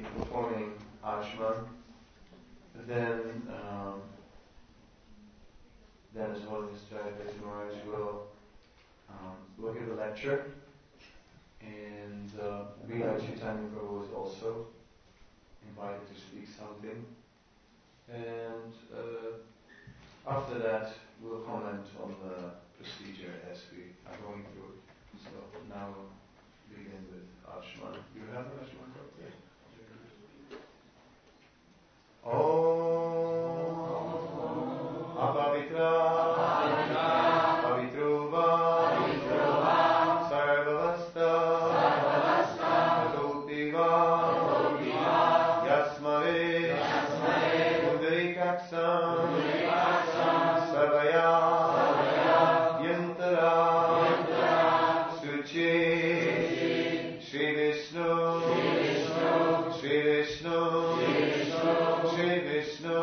performing Ashman. Then His Holiness Jayapati Maharaj will give a lecture, and Srila Chaitanya Prabhu is also invited to speak something. And after that, we'll comment on the procedure as we are going through it. So now we'll begin with Ashman. You have Ashman? Yeah. Apavitra Pavitruva Sarvavasta Patopiva Yasmare Pundarikaksam Savaya Yantara Suchi Shri Vishnu Shri Vishnu Shri Vishnu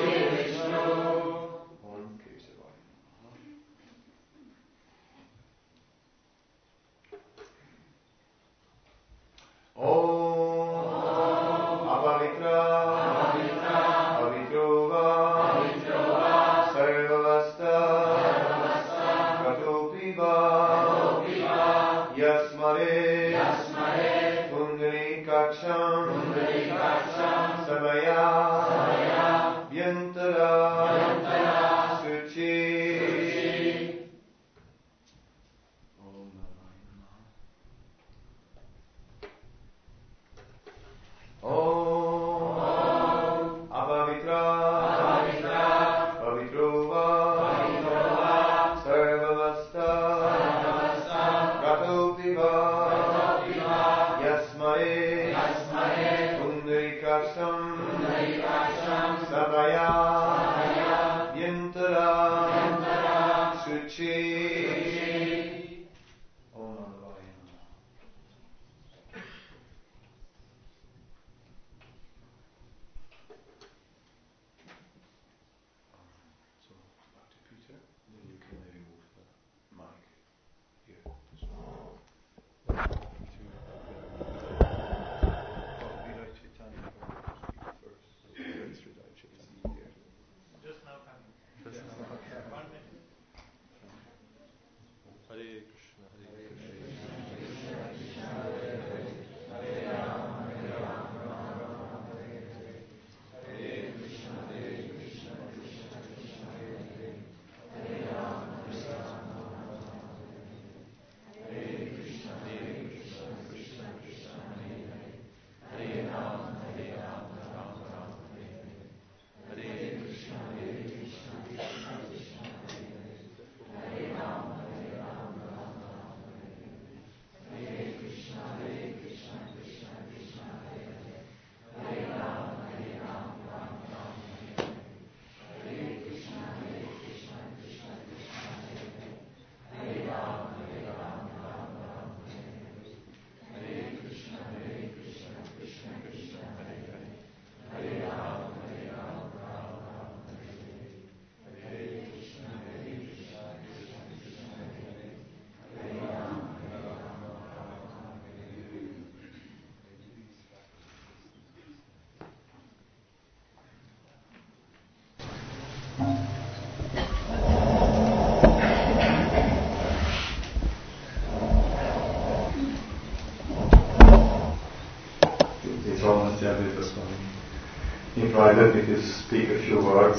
Invited me to speak a few words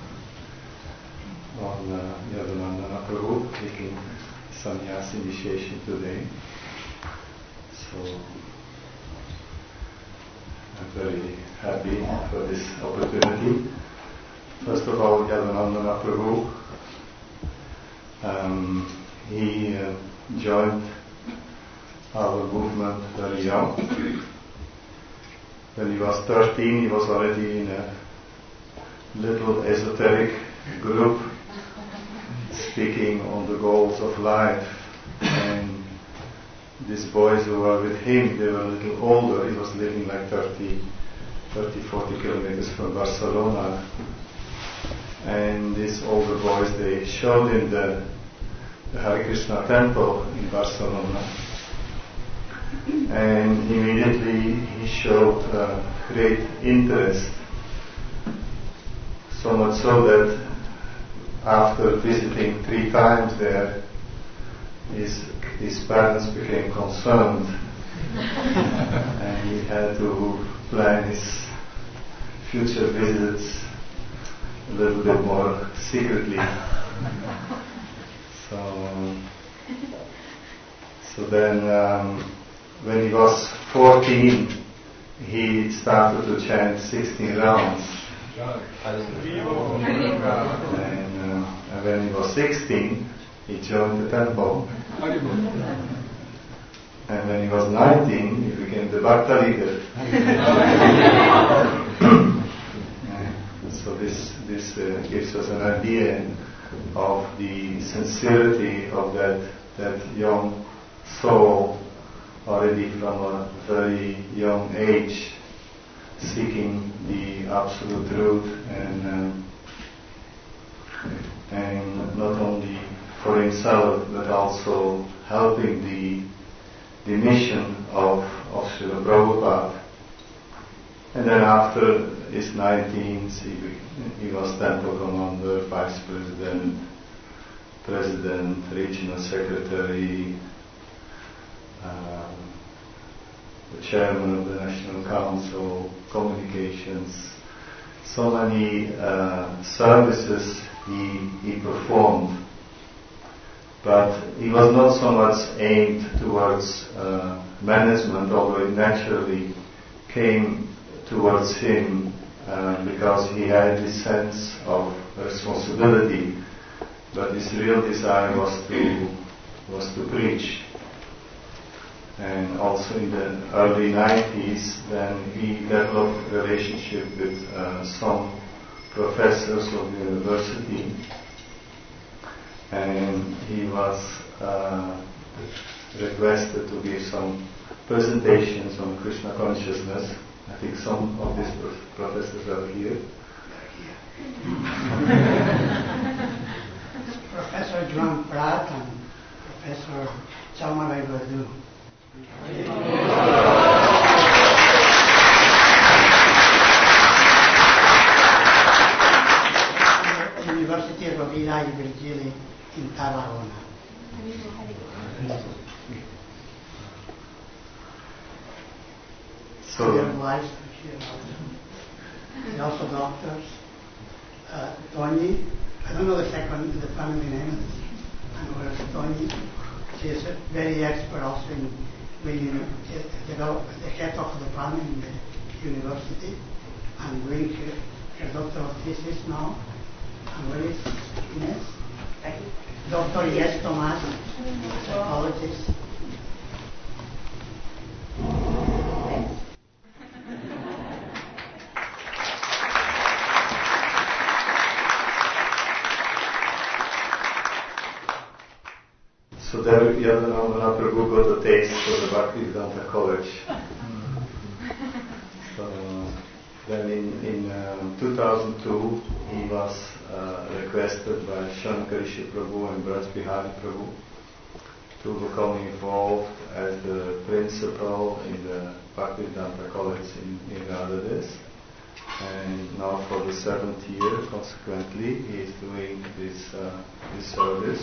on Yadunandana Prabhu taking sannyas initiation today. So I'm very happy for this opportunity. First of all, Yadunandana Prabhu, he joined our movement very young. When he was 13, he was already in a little esoteric group speaking on the goals of life. And these boys who were with him, they were a little older. He was living like 30, 40 kilometers from Barcelona. And these older boys, they showed him the Hare Krishna temple in Barcelona. And immediately he showed great interest, so much so that after visiting 3 times there, his parents became concerned and he had to plan his future visits a little bit more secretly. So then when he was 14, he started to chant 16 rounds. And when he was 16, he joined the temple. And when he was 19, he became the Bhakta leader. So this gives us an idea of the sincerity of that young soul, already from a very young age, seeking the absolute truth and not only for himself but also helping the mission of Srila Prabhupada. And then after his 19th, he was temple commander, vice president, regional secretary, the chairman of the National Council, communications. So many services he performed. But he was not so much aimed towards management, although it naturally came towards him because he had this sense of responsibility. But his real desire was to preach. And also in the early 90s, then he developed a relationship with some professors of the university. And he was requested to give some presentations on Krishna consciousness. I think some of these professors are here. Professor John Pratt and Professor Chalmarai Badu. University of Rovira y Virgili in Tarragona. So their wives are here also. They're also doctors. Tony, I don't know the family name, and where's Tony? She is very expert also in bringing the head of the department in the university and doing her doctoral thesis now. And where is Inés? Dr. Yes Tomas, psychologist. So there Yadunandana Prabhu got a taste for the Bhaktivedanta College. So then in 2002 he was requested by Shankarishi Prabhu and Braj Bihari Prabhu to become involved as the principal in the Bhaktivedanta College in Radhadesh. And now for the 7th year, consequently, he is doing this service.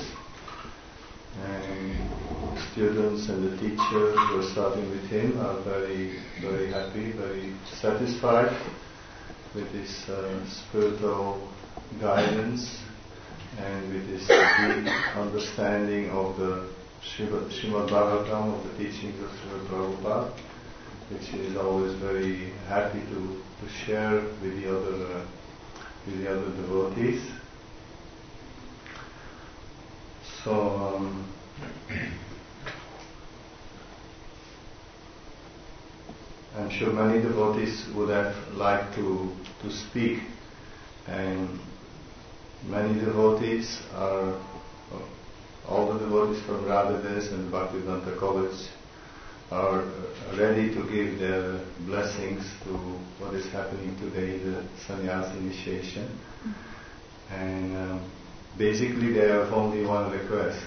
And the students and the teachers who are starting with him are very, very happy, very satisfied with his spiritual guidance and with his deep understanding of the Srimad Bhagavatam, of the teachings of Srila Prabhupada, which he is always very happy to share with the other devotees. So I'm sure many devotees would have liked to speak, and many devotees are, all the devotees from Radhadesh and Bhaktivedanta College are ready to give their blessings to what is happening today, the sannyas initiation. And basically they have only one request,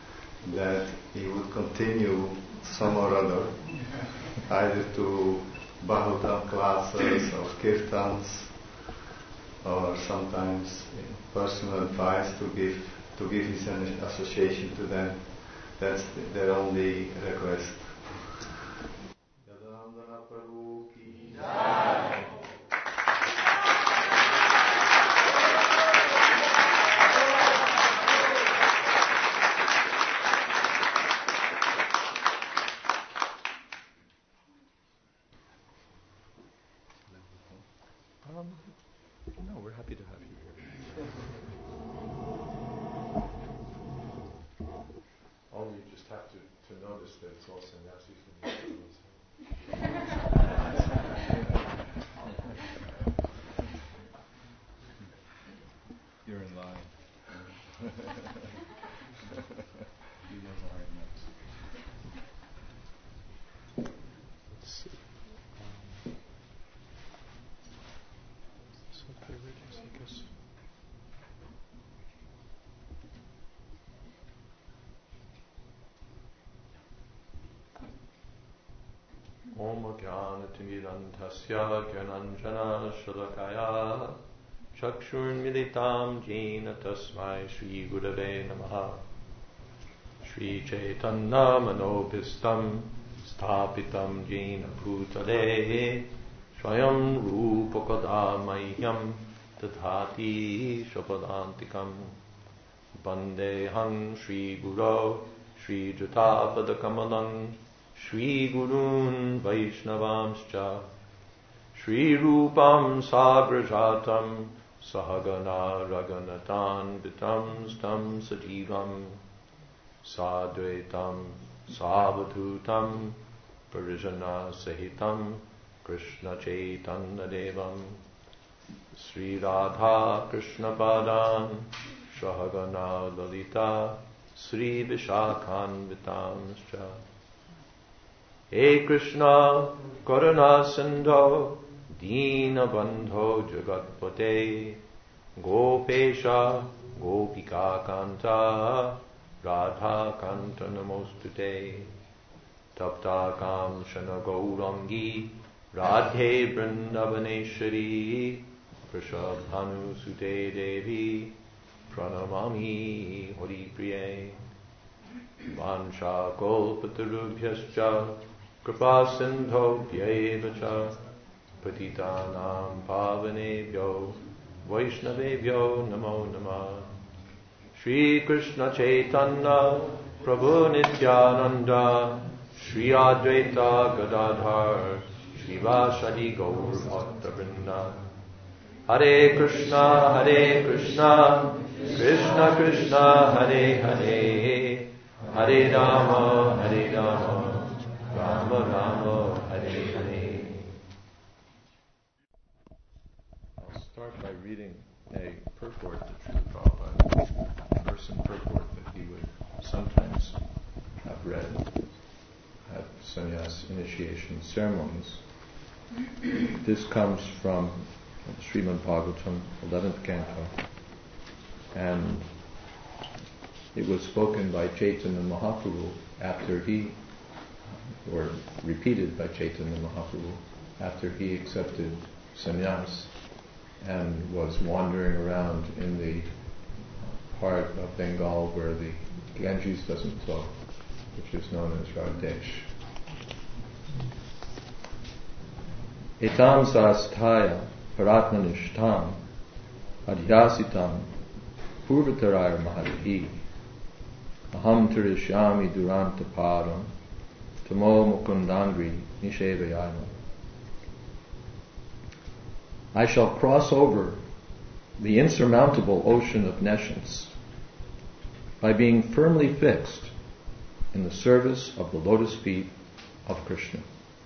that he would continue some or other, either to Bhagavatam classes or kirtans, or sometimes personal advice to give his association to them. That's their only request. Gadanandana Prabhu ki jai. No, we're happy to have you here. Only you just have to notice that it's all sannyasis when you You're in line. You guys are right next. Let's see. Om Jnanatimirandhasya Jnananjana Shalakaya Chakshurmilitam Jena Tasmai Shri Gurave Namaha Shri Chaitanya Manobhistam Sthapitam Jena Bhutale Swayam Rupakada Mahyam Tadhati Shapadantikam Bandehang Shri Guru Shri Jatapadakamalang Shri Gurun Vaishnavamscha Shri Rupam Sagrajatam Sahagana Raganatan Vitam Stam Sajivam Sadvaitam Savadhutam Parijana Sahitam Krishna Chaitanya Devam Sri Radha Krishna Padan Sahagana Lalita Sri Vishakhan Vitamscha He Krishna Karuna Sindho Dina Bandho Jagatpate Gopesha Gopika Kanta Radha Kanta Namostute Tapta Kamshana Gaurangi Radhe Vrindavaneshwari Prishabhanu Sute Devi Pranamami Hari Priye Vansha Kolpatarubhyascha Kripa Sindho Bhyevacha Patitanam Pavanebhyo Vaishnavebhyo Namo Namah Shri Krishna Chaitanya Prabhu Nityananda Shri Advaita Gadadhar Shri Vasadi Gaur Bhakta Vrinda Hare Krishna Krishna Krishna Hare Hare Hare Rama Rama Rama Hare Hare. I'll start by reading a purport that Srila Prabhupada, a verse and purport that he would sometimes have read at sannyas initiation ceremonies. This comes from Srimad Bhagavatam, 11th canto, and it was spoken by Chaitanya Mahaprabhu after he, or repeated by Chaitanya Mahaprabhu after he accepted sannyas and was wandering around in the part of Bengal where the Ganges doesn't flow, which is known as Ragdesh. Etam sasthaya paratmanishtam adhyasitam purvataraya maharihi aham tirishyami duranta padam tamo mukundangri nishevayama. I shall cross over the insurmountable ocean of nescience by being firmly fixed in the service of the lotus feet of Krishna.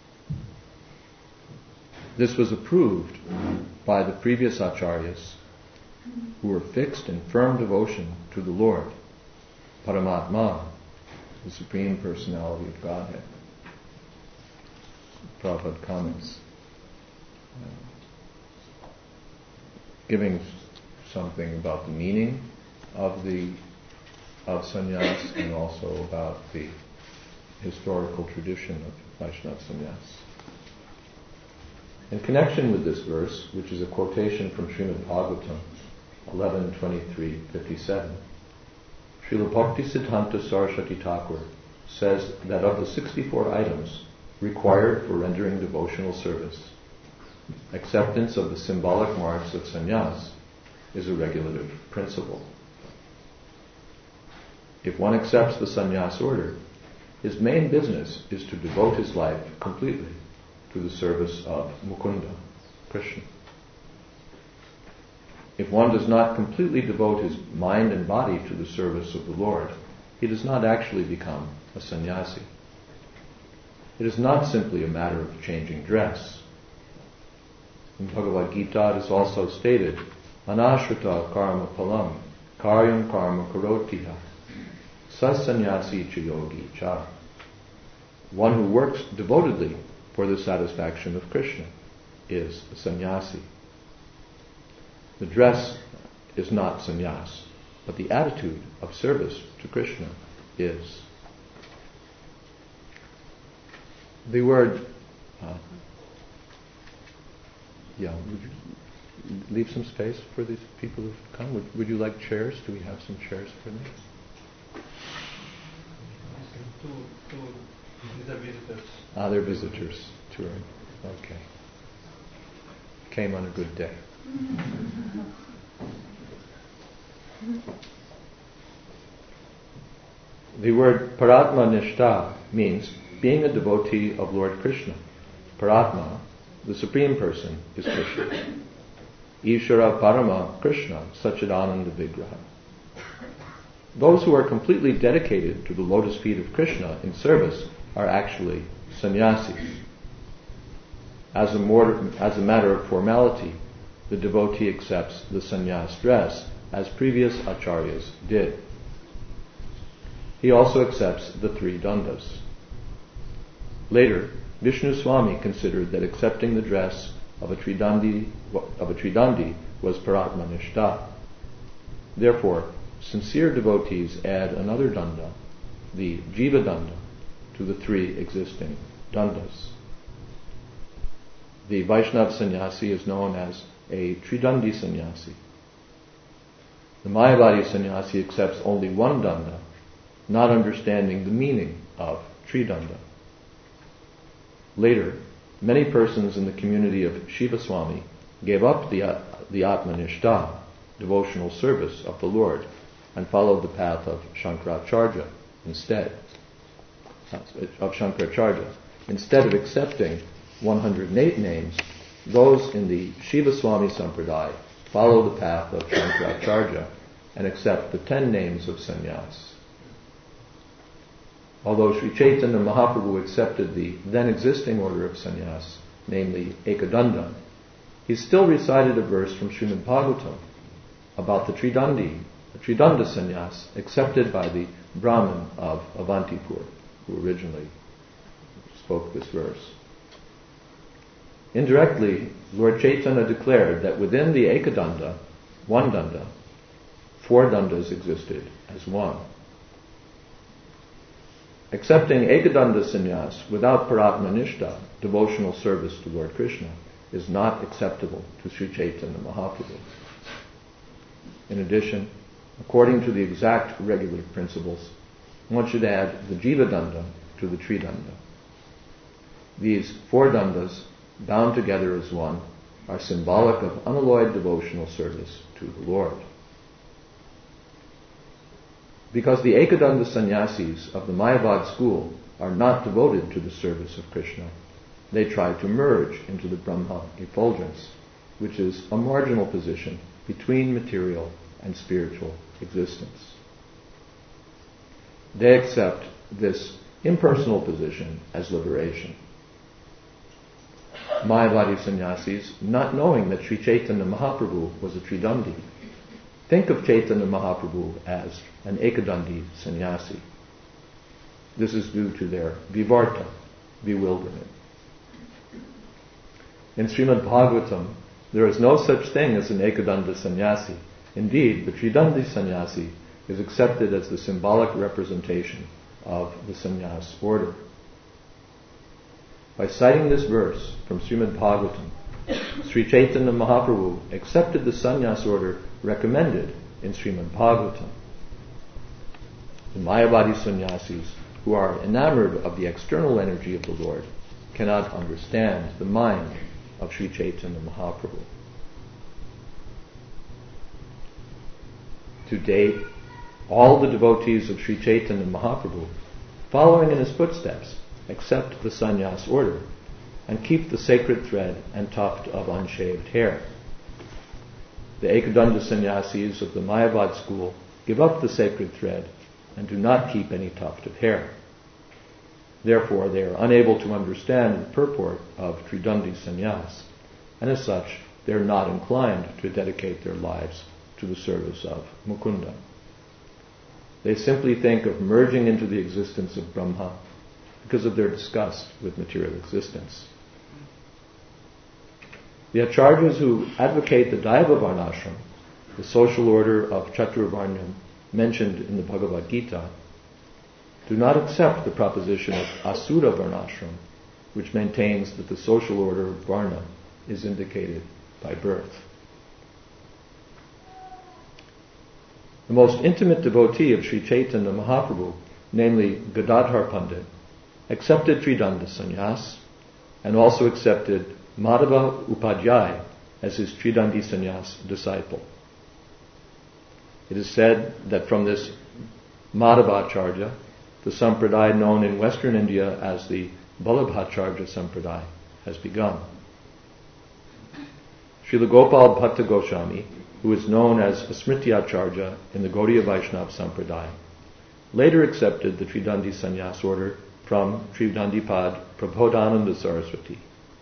This was approved by the previous acharyas who were fixed in firm devotion to the Lord, Paramatma, the Supreme Personality of Godhead. Prabhupada comments, giving something about the meaning of sannyas and also about the historical tradition of Vaishnava sannyas. In connection with this verse, which is a quotation from Srimad Bhagavatam 11:23-57, Srila Bhaktisiddhanta Saraswati Thakur says that of the 64 items required for rendering devotional service, acceptance of the symbolic marks of sannyas is a regulative principle. If one accepts the sannyas order, his main business is to devote his life completely to the service of Mukunda, Krishna. If one does not completely devote his mind and body to the service of the Lord, he does not actually become a sannyasi. It is not simply a matter of changing dress. In Bhagavad Gita it is also stated, Anashrita karma palam, karyam karma karotiha, sasannyasi cha yogi cha. One who works devotedly for the satisfaction of Krishna is a sannyasi. The dress is not sannyas, but the attitude of service to Krishna is. The word, would you leave some space for these people who've come? Would you like chairs? Do we have some chairs for them? These are visitors. They're visitors touring. Okay. Came on a good day. The word Paratma Nishta means being a devotee of Lord Krishna. Paratma, the Supreme Person, is Krishna. Ishvara Parama Krishna Sachidananda Vigraha. Those who are completely dedicated to the lotus feet of Krishna in service are actually sannyasis. As a matter of formality, the devotee accepts the sannyas dress as previous acharyas did. He also accepts the 3 dandas. Later, Vishnu Swami considered that accepting the dress of a Tridandi was Paratma Nishta. Therefore, sincere devotees add another danda, the Jiva danda, to the 3 existing dandas. The Vaishnava sannyasi is known as a Tridandi sannyasi. The Mayavadi sannyasi accepts only one danda, not understanding the meaning of Tridanda. Later, many persons in the community of Shiva Swami gave up the Atmanishta, devotional service of the Lord, and followed the path of Shankaracharya instead. Instead of accepting 108 names, those in the Shiva Swami Sampradaya follow the path of Shankaracharya and accept the 10 names of sannyas. Although Sri Chaitanya Mahaprabhu accepted the then existing order of sannyas, namely Ekadanda, he still recited a verse from Srimad Bhagavatam about the Tridanda sannyas accepted by the Brahmin of Avantipur, who originally spoke this verse. Indirectly, Lord Chaitanya declared that within the Ekadanda, one danda, 4 dandas existed as one. Accepting Ekadanda sannyas without Paratmanishta, devotional service to Lord Krishna, is not acceptable to Sri Chaitanya Mahaprabhu. In addition, according to the exact regulative principles, one should add the Jiva danda to the Tridanda. These 4 dandas, bound together as one, are symbolic of unalloyed devotional service to the Lord. Because the Ekadanda sannyasis of the Mayavad school are not devoted to the service of Krishna, they try to merge into the Brahma effulgence, which is a marginal position between material and spiritual existence. They accept this impersonal position as liberation. Mayavadi sannyasis, not knowing that Sri Chaitanya Mahaprabhu was a Tridandi, think of Chaitanya Mahaprabhu as an Ekadandi sannyasi. This is due to their vivarta, bewilderment. In Srimad Bhagavatam, there is no such thing as an Ekadanda sannyasi. Indeed, the Tridandi sannyasi is accepted as the symbolic representation of the sannyas order. By citing this verse from Srimad Bhagavatam, Sri Chaitanya Mahaprabhu accepted the sannyas order recommended in Srimad Bhagavatam. The Mayavadi sannyasis, who are enamored of the external energy of the Lord, cannot understand the mind of Sri Chaitanya Mahaprabhu. To date, all the devotees of Sri Chaitanya Mahaprabhu, following in his footsteps, accept the sannyas order and keep the sacred thread and tuft of unshaved hair. The Ekadanda sannyasis of the Mayavad school give up the sacred thread and do not keep any tuft of hair. Therefore, they are unable to understand the purport of Tridandi sannyas, and as such, they are not inclined to dedicate their lives to the service of Mukunda. They simply think of merging into the existence of Brahma because of their disgust with material existence. The acharyas who advocate the Daiva Varnashram, the social order of Chaturvarnyam mentioned in the Bhagavad Gita, do not accept the proposition of Asura Varnashram, which maintains that the social order of Varna is indicated by birth. The most intimate devotee of Sri Chaitanya Mahaprabhu, namely Gadadhar Pandit, accepted Tridanda sannyas and also accepted Madhava Upadhyay as his Tridandi sannyas disciple. It is said that from this Madhavacharya, the sampradaya known in Western India as the Vallabhacharya sampradaya has begun. Srila Gopal Bhatta Goswami, who is known as Smrityacharya in the Gaudiya Vaishnava sampradaya, later accepted the Tridandi sannyas order from Tridandipad Prabodhananda Saraswati.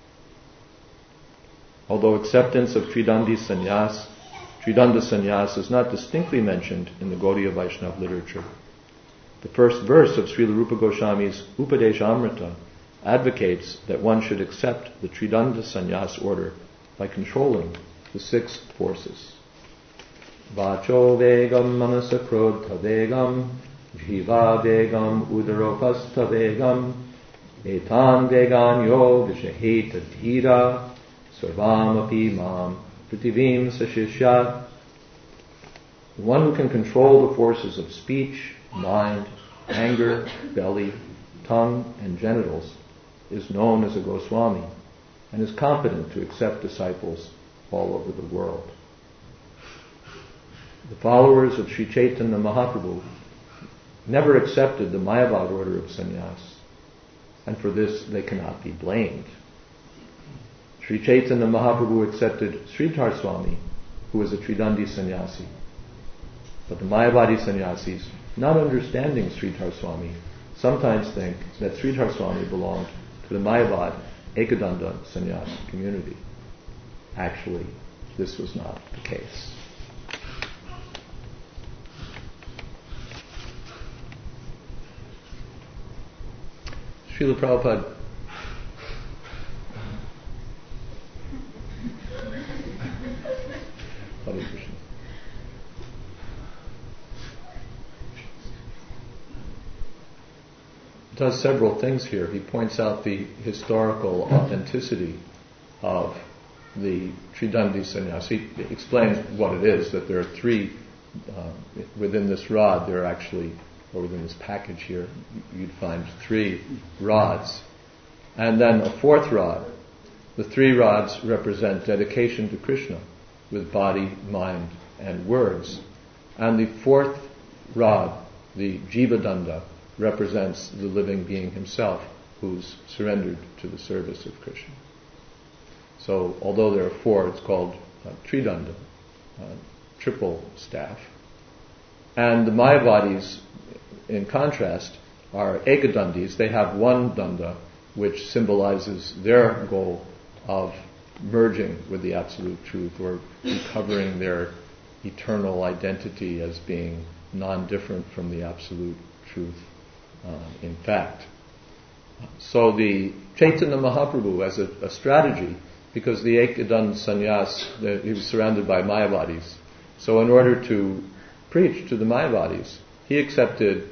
Although acceptance of Tridanda sannyas is not distinctly mentioned in the Gaudiya Vaishnava literature, the first verse of Srila Rupa Goswami's Upadeshamrita advocates that one should accept the Tridanda sannyas order by controlling the six forces. Vacho vegam manasa krodha vegam jiva vegam udaropastha vegam etan veganyo vishaheta dhira sarvam api mam prativim sashishyat. The one who can control the forces of speech, mind, anger, belly, tongue, and genitals is known as a Goswami and is competent to accept disciples all over the world. The followers of Sri Chaitanya Mahaprabhu never accepted the Mayavad order of sannyas, and for this they cannot be blamed. Sri Chaitanya Mahaprabhu accepted Sridhar Swami, who was a Tridandi sannyasi. But the Mayavadi sannyasis, not understanding Sridhar Swami, sometimes think that Sridhar Swami belonged to the Mayavad Ekadanda sannyas community. Actually, this was not the case. Srila Prabhupada does several things here. He points out the historical authenticity of the Tridandi sannyas. He explains what it is, that there are three, within this rod, there are actually, or within this package here, you'd find three rods. And then a fourth rod. The three rods represent dedication to Krishna with body, mind, and words. And the fourth rod, the Jivadanda, represents the living being himself who's surrendered to the service of Krishna. So although there are four, it's called Tridanda, triple staff. And the Mayavadis, in contrast, are Ekadandis. They have one danda, which symbolizes their goal of merging with the Absolute Truth, or recovering their eternal identity as being non-different from the Absolute Truth in fact. So the Chaitanya Mahaprabhu, as a strategy, because the Ekadanda sannyas, he was surrounded by Mayavadis, so in order to preach to the Mayavadis, he accepted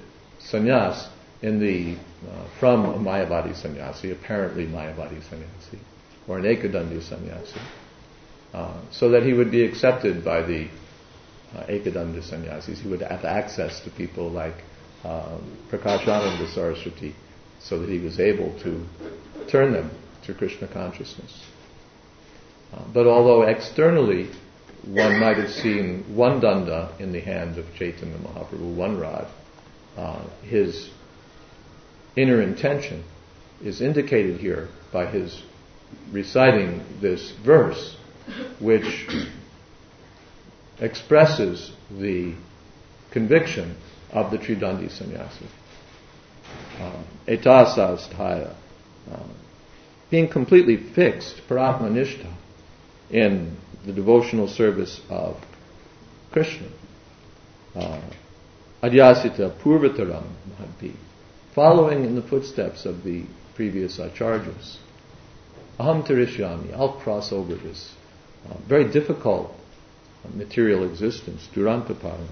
sannyas from a Mayavadi sannyasi, apparently Mayavadi sannyasi, or an Ekadandi sannyasi, so that he would be accepted by the Ekadanda sannyasis. He would have access to people like Prakashananda Saraswati, so that he was able to turn them to Krishna consciousness. But although externally one might have seen one danda in the hand of Chaitanya Mahaprabhu, one rod, his inner intention is indicated here by his reciting this verse, which expresses the conviction of the Tridandi sannyasi. Etasasthaya, being completely fixed, paratmanishta, in the devotional service of Krishna. Adhyasita purvataram mahanti, following in the footsteps of the previous acharyas. Aham tarishyami, I'll cross over this very difficult material existence, durantaparam.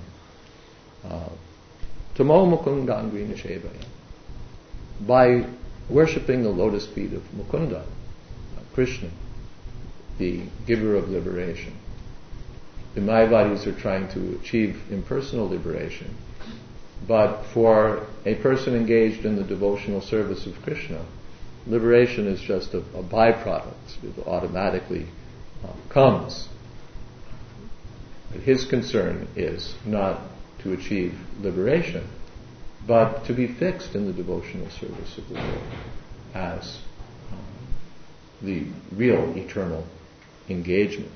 Tamo mukundangrina shevaya, by worshipping the lotus feet of Mukunda, Krishna, the giver of liberation. The Mayavadis are trying to achieve impersonal liberation, but for a person engaged in the devotional service of Krishna, liberation is just a byproduct. It automatically comes. But his concern is not to achieve liberation, but to be fixed in the devotional service of the Lord as the real eternal engagement.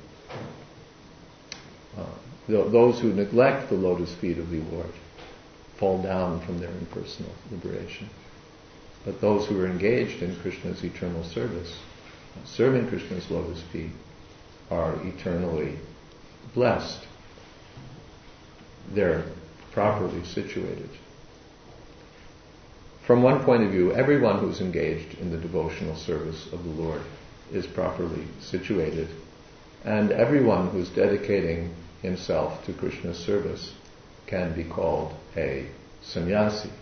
Those who neglect the lotus feet of the Lord fall down from their impersonal liberation. But those who are engaged in Krishna's eternal service, serving Krishna's lotus feet, are eternally blessed. They're properly situated. From one point of view, everyone who's engaged in the devotional service of the Lord is properly situated, and everyone who's dedicating himself to Krishna's service can be called a sannyasi.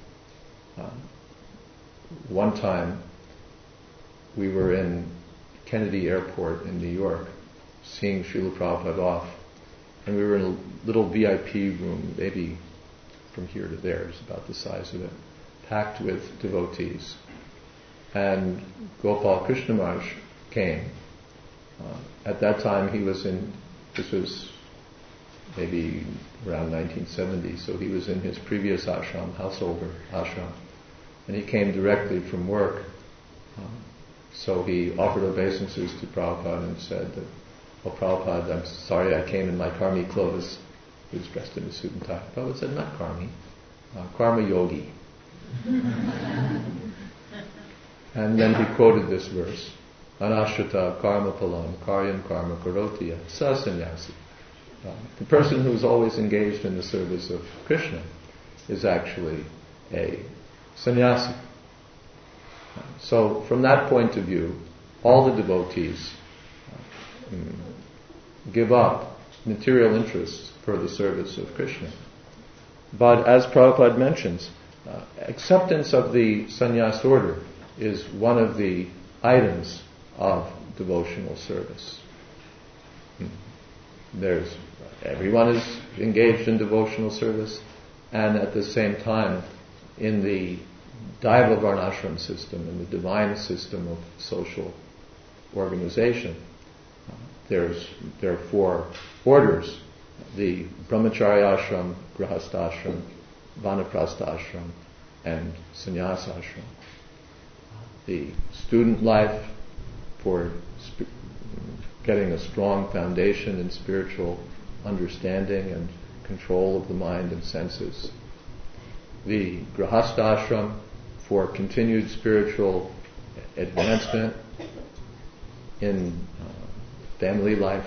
One time we were in Kennedy Airport in New York seeing Srila Prabhupada off, and we were in a little VIP room, maybe from here to there, it's about the size of it, packed with devotees. And Gopal Krishna Maharaj came. At that time this was maybe around 1970, so he was in his previous ashram, householder ashram, and he came directly from work. So he offered obeisances to Prabhupada and said that, "Oh Prabhupada, I'm sorry I came in my karmi clothes." He was dressed in a suit and tie. Prabhupada said, "Not karmi, karma yogi." And then he quoted this verse, "Anashrita karma palam karyam karma karotiya sa sannyasi." The person who is always engaged in the service of Krishna is actually a sannyasi. So from that point of view, all the devotees give up material interests for the service of Krishna. But as Prabhupada mentions, acceptance of the sannyas order is one of the items of devotional service. Everyone is engaged in devotional service, and at the same time, in the Daiva Varnashram system, in the divine system of social organization, there are 4 orders: the Brahmacharya ashram, Grahastha ashram, Vanaprastha ashram, and Sannyasa ashram. The student life for getting a strong foundation in spiritual understanding and control of the mind and senses. The Grahastha ashram for continued spiritual advancement in family life.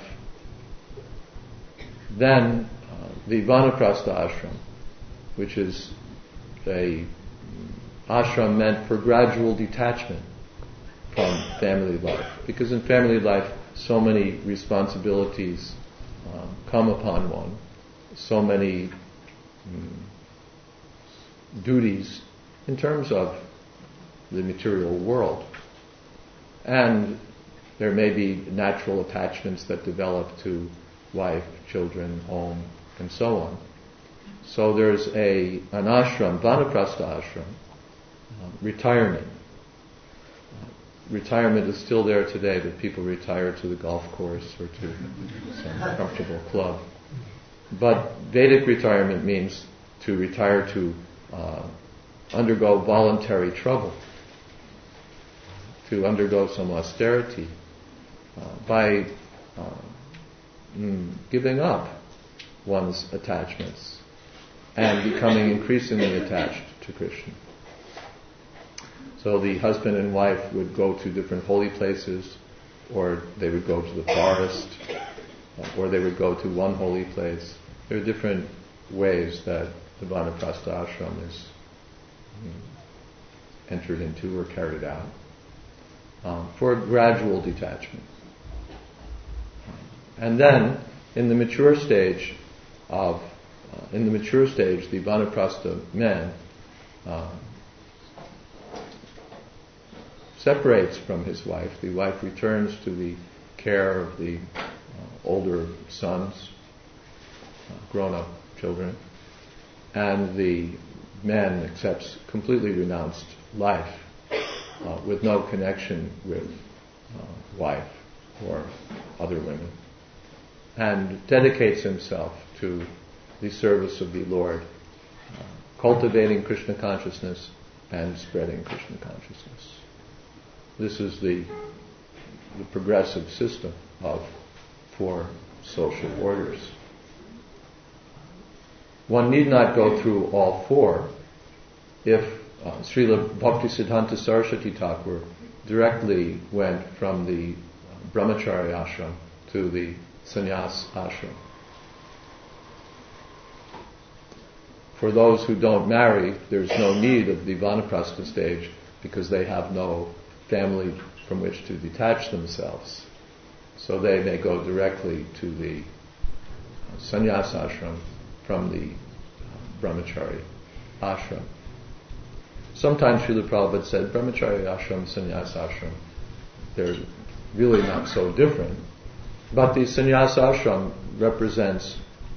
Then the Vanaprastha ashram, which is a ashram meant for gradual detachment from family life. Because in family life, so many responsibilities come upon one, so many duties in terms of the material world. And There may be natural attachments that develop to wife, children, home, and so on. So there's an ashram, vanaprastha ashram, retirement. Retirement is still there today, but people retire to the golf course or to some comfortable club. But Vedic retirement means to retire to undergo voluntary trouble, to undergo some austerity by giving up one's attachments and becoming increasingly attached to Krishna. So the husband and wife would go to different holy places, or they would go to the forest, or they would go to one holy place. There are different ways that the vanaprastha ashram is entered into or carried out for gradual detachment. And then, in the mature stage, the vanaprastha man separates from his wife. The wife returns to the care of the older sons, grown-up children, and the man accepts completely renounced life with no connection with wife or other women, and dedicates himself to the service of the Lord, cultivating Krishna consciousness and spreading Krishna consciousness. This is the progressive system of 4 social orders. One need not go through all 4 if Srila Bhaktisiddhanta Saraswati Thakur directly went from the brahmachari ashram to the sannyas ashram. For those who don't marry, there's no need of the vanaprastha stage because they have no family from which to detach themselves. So they may go directly to the sannyas ashram from the brahmachari ashram. Sometimes Srila Prabhupada said brahmachari ashram, sannyas ashram, they're really not so different. But the sannyas ashram represents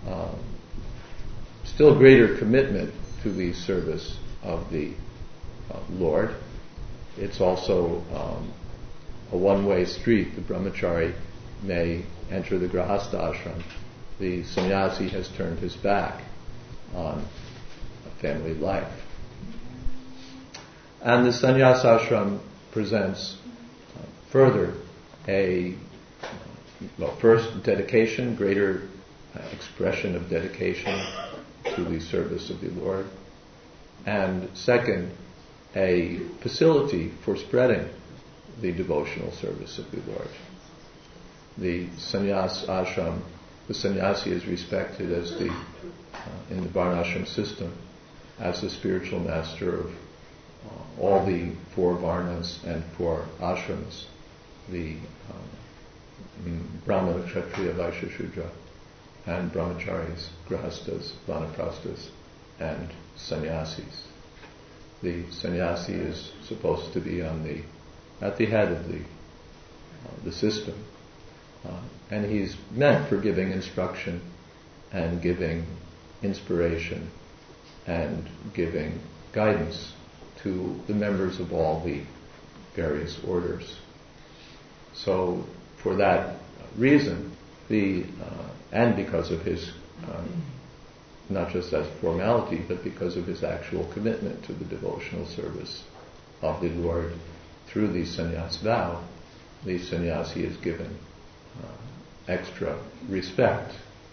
still greater commitment to the service of the Lord. It's also a one-way street. The brahmachari may enter the grahastha ashram. The sannyasi has turned his back on a family life. And the sannyas ashram presents further first, dedication, greater expression of dedication to the service of the Lord. And second, a facility for spreading the devotional service of the Lord. The sannyas ashram, the sannyasi is respected as in the varnashram system, as the spiritual master of all the 4 varnas and 4 ashrams, the Brahmana, Kshatriya, Vaishya, Shudra, and brahmacharis, grahastas, vanaprasthas, and sannyasis. The sannyasi is supposed to be at the head of the system, and he's meant for giving instruction and giving inspiration and giving guidance to the members of all the various orders. So, for that reason, and because of his, not just as formality, but because of his actual commitment to the devotional service of the Lord through the sannyas vow, the sannyasi is given extra respect,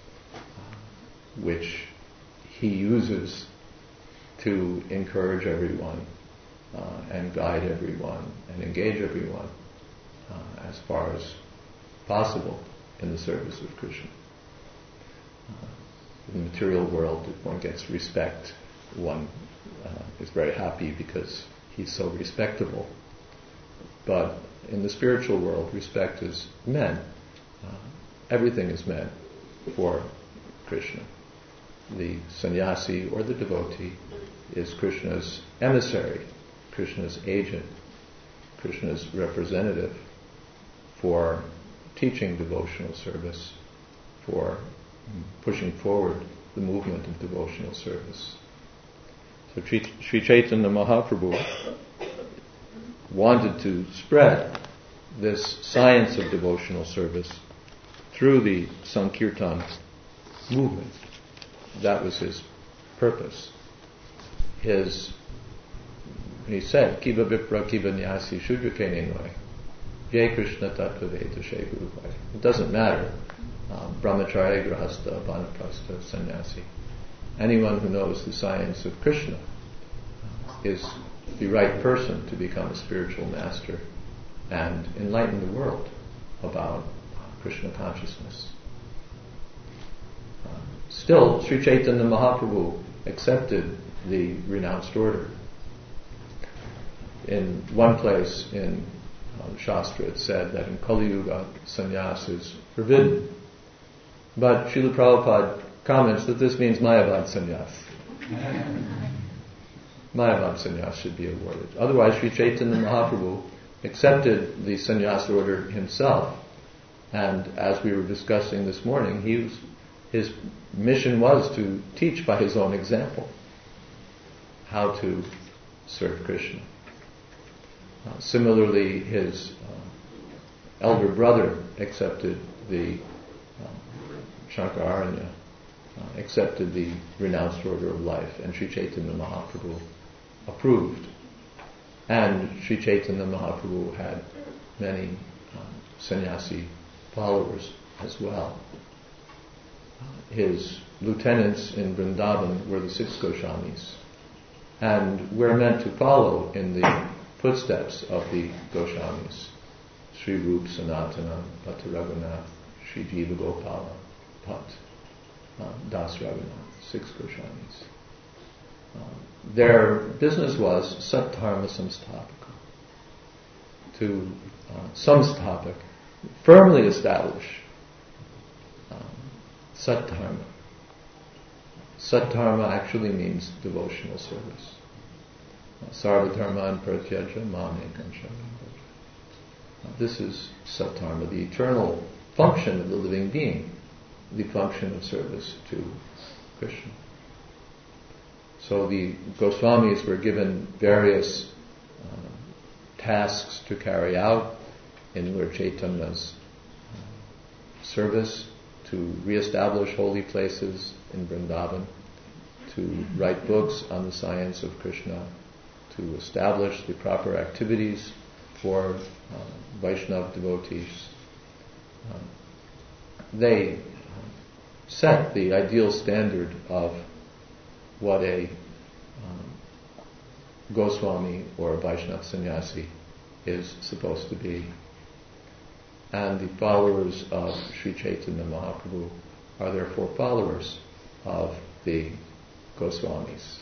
which he uses to encourage everyone and guide everyone and engage everyone as far as possible in the service of Krishna. In the material world, if one gets respect, one is very happy because he's so respectable. But in the spiritual world, respect is meant. Everything is meant for Krishna. The sannyasi or the devotee is Krishna's emissary, Krishna's agent, Krishna's representative for teaching devotional service, for pushing forward the movement of devotional service. So Sri Chaitanya Mahaprabhu wanted to spread this science of devotional service through the Sankirtan movement. That was his purpose. He said, Kiva Vipra Kiva Nyasi Shudra Kenenoi, Jai Krishna Tattva Veda She Guru Vai. It doesn't matter. Brahmacharya, Grahastha, Vanaprastha, Sannyasi. Anyone who knows the science of Krishna is the right person to become a spiritual master and enlighten the world about Krishna consciousness. Still, Sri Chaitanya Mahaprabhu accepted the renounced order. In one place in Shastra it said that in Kali Yuga sannyas is forbidden. But Srila Prabhupada comments that this means Mayavad sannyas. Mayavad sannyas should be awarded. Otherwise, Sri Chaitanya Mahaprabhu accepted the sannyas order himself. And as we were discussing this morning, his mission was to teach by his own example how to serve Krishna. Similarly, his elder brother accepted the Shankararanya, accepted the renounced order of life, and Sri Chaitanya Mahaprabhu approved. And Sri Chaitanya Mahaprabhu had many sannyasi followers as well. His lieutenants in Vrindavan were the 6 Goswamis, and we're meant to follow in the footsteps of the Goswamis, Sri Rup Sanatana, Bhatta Raghunath, Sri Jiva Gopala, Bhatt, Das Raghunath, 6 Goswamis. Their business was Sattharma Samstapaka, to samstapaka, firmly establish Sattharma. Sattharma actually means devotional service. Sarvadharman Pratyaja Mamekam Sharanam Bhaja. This is Sattharma, the eternal function of the living being, the function of service to Krishna. So the Goswamis were given various tasks to carry out in Lord Chaitanya's service, to re-establish holy places in Vrindavan, to write books on the science of Krishna, to establish the proper activities for Vaishnava devotees. They set the ideal standard of what a Goswami or a Vaishnava sannyasi is supposed to be. And the followers of Sri Chaitanya Mahaprabhu are therefore followers of the Goswamis.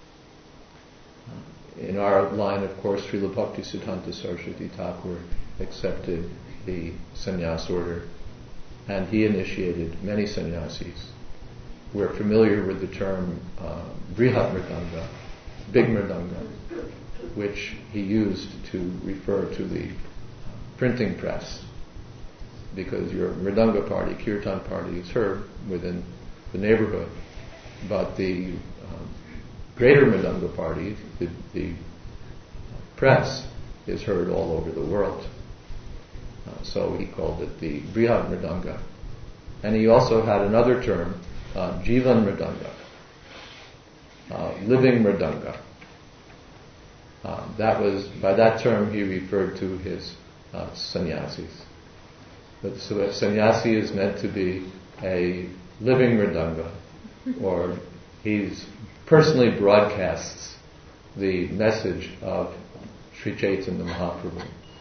In our line, of course, Srila Bhakti Siddhanta Saraswati Thakur accepted the sannyas order, and he initiated many sannyasis. We're familiar with the term Brihat Mridanga, big Mridanga, which he used to refer to the printing press, because your Mridanga party, Kirtan party, is heard within the neighborhood, but the greater Mridanga party, the press, is heard all over the world. So he called it the Brihat Mridanga. And he also had another term, Jivan Mridanga, living Mridanga. By that term he referred to his sannyasis. So a sannyasi is meant to be a living Mridanga, or he's personally broadcasts the message of Sri Chaitanya Mahaprabhu.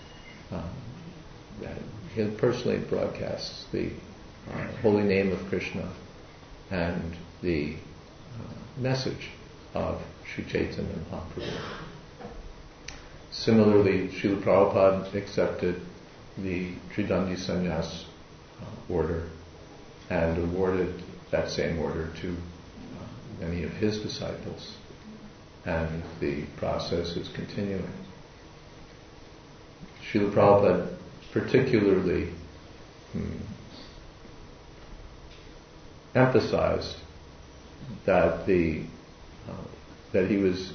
He personally broadcasts the holy name of Krishna and the message of Sri Chaitanya Mahaprabhu. Similarly, Srila Prabhupada accepted the Tridandi Sannyas order and awarded that same order to many of his disciples, and the process is continuing. Srila Prabhupada particularly emphasized that that he was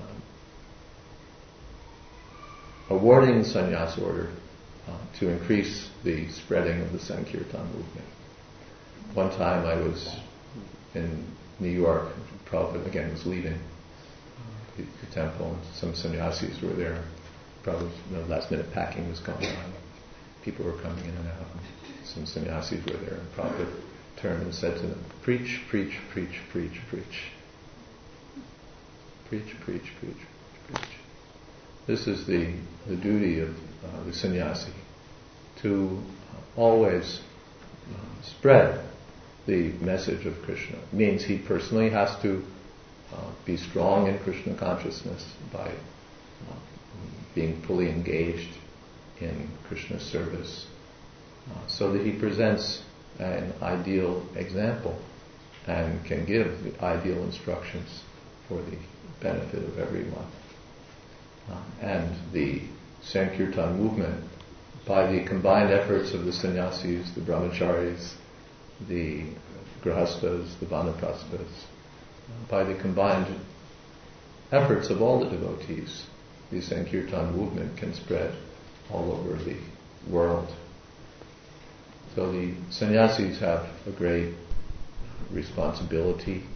awarding the sannyas order to increase the spreading of the Sankirtan movement. One time I was in New York, Prabhupada again was leaving the temple, and some sannyasis were there. Probably last minute packing was going on. People were coming in and out. Some sannyasis were there, and Prabhupada turned and said to them, "Preach, preach, preach, preach, preach. Preach, preach, preach, preach." This is the duty of the sannyasi, to always spread the message of Krishna. It means he personally has to be strong in Krishna consciousness by being fully engaged in Krishna service, so that he presents an ideal example and can give the ideal instructions for the benefit of everyone. And the Sankirtan movement, by the combined efforts of the sannyasis, the brahmacharis, the grahastas, the vanaprasthas, by the combined efforts of all the devotees, the Sankirtan movement can spread all over the world. So the sannyasis have a great responsibility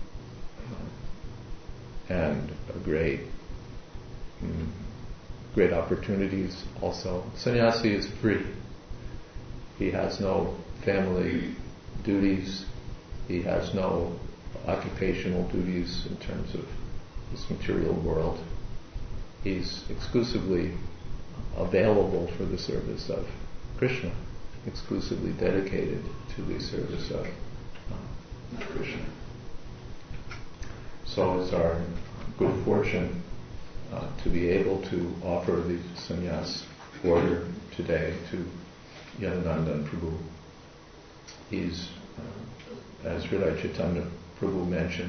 and a great opportunities also. Sannyasi is free. He has no family duties. He has no occupational duties in terms of this material world. He's exclusively available for the service of Krishna, exclusively dedicated to the service of Krishna. So it's our good fortune to be able to offer the sannyas order today to Yadunandan Prabhu. He's, as Hridaya Chaitanya Prabhu mentioned,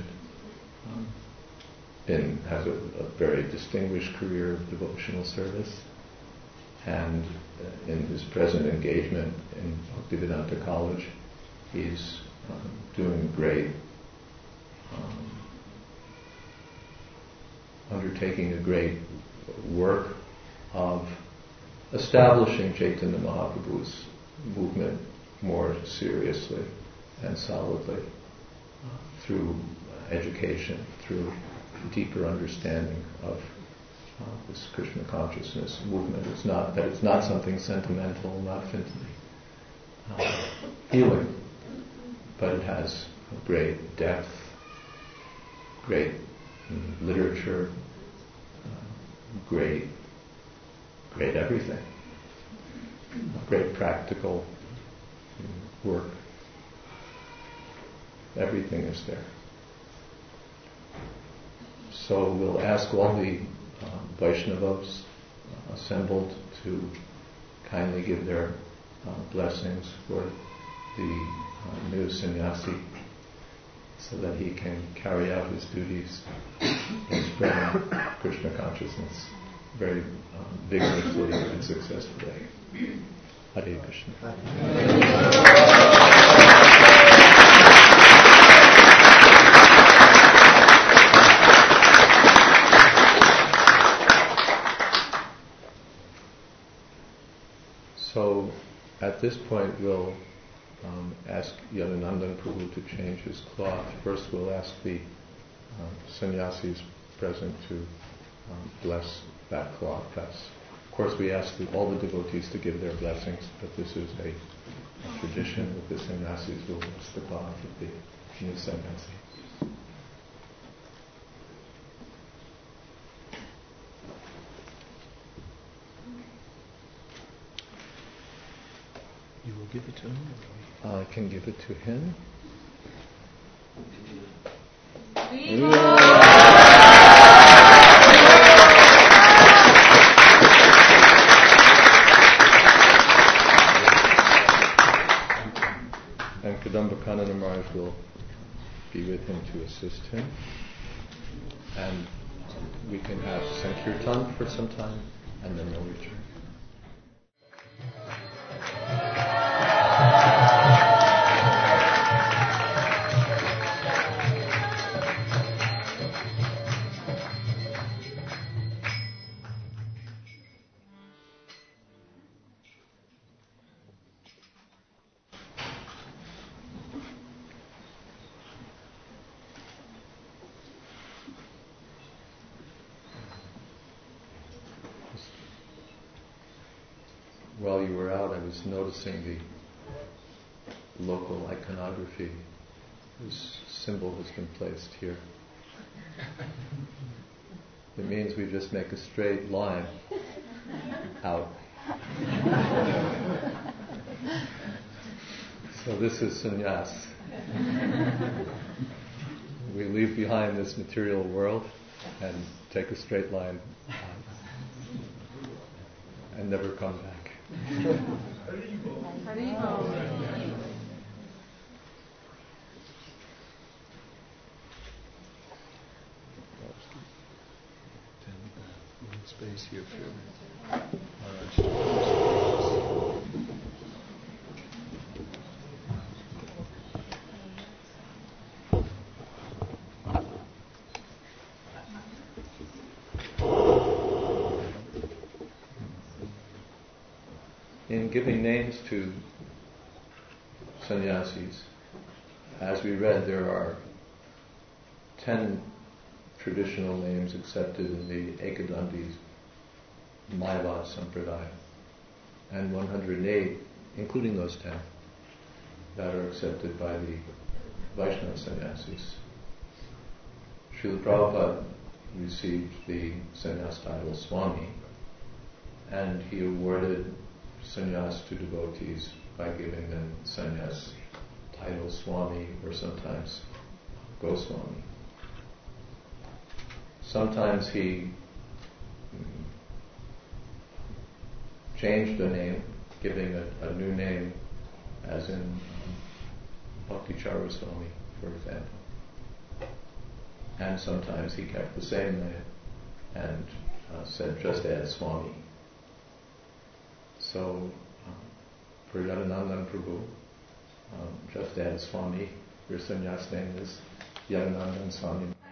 has a very distinguished career of devotional service, and in his present engagement in Bhaktivedanta College, he's doing great, undertaking a great work of establishing Chaitanya Mahaprabhu's movement more seriously and solidly through education, through deeper understanding of this Krishna consciousness movement. It's not something sentimental, not healing, but it has great depth, great literature, great everything, great practical work. Everything is there. So we'll ask all the Vaishnavas assembled to kindly give their blessings for the new sannyasi, so that he can carry out his duties in spreading Krishna consciousness very vigorously and successfully. Hare Krishna. So at this point we'll ask Yadunandan Prabhu to change his cloth. First we'll ask the sannyasis present to bless that cloth. Of course we ask all the devotees to give their blessings, but this is a tradition that the sannyasis will bless the cloth of the new sannyasi. You will give it to him? I can give it to him. And Kadamba Kanana Maharaj will be with him to assist him. And we can have Sankirtan for some time, and then we'll return. while you were out, I was noticing the local iconography whose symbol has been placed here. It means we just make a straight line out. So this is sannyas. We leave behind this material world and take a straight line out and never come back. Space here for in giving names to sannyasis, as we read, there are 10 traditional names accepted in the Ekadandi Mayavad Sampradaya, and 108, including those 10, that are accepted by the Vaishnava sannyasis. Srila Prabhupada received the sannyas title Swami, and he awarded sannyas to devotees by giving them sannyas title Swami or sometimes Goswami. Sometimes he changed the name, giving a new name, as in Bhakti Charaswami, for example. And sometimes he kept the same name and said, just add Swami. So, for Yadanandan Prabhu, just add Swami. Your sannyas name is Yadanandan Swami.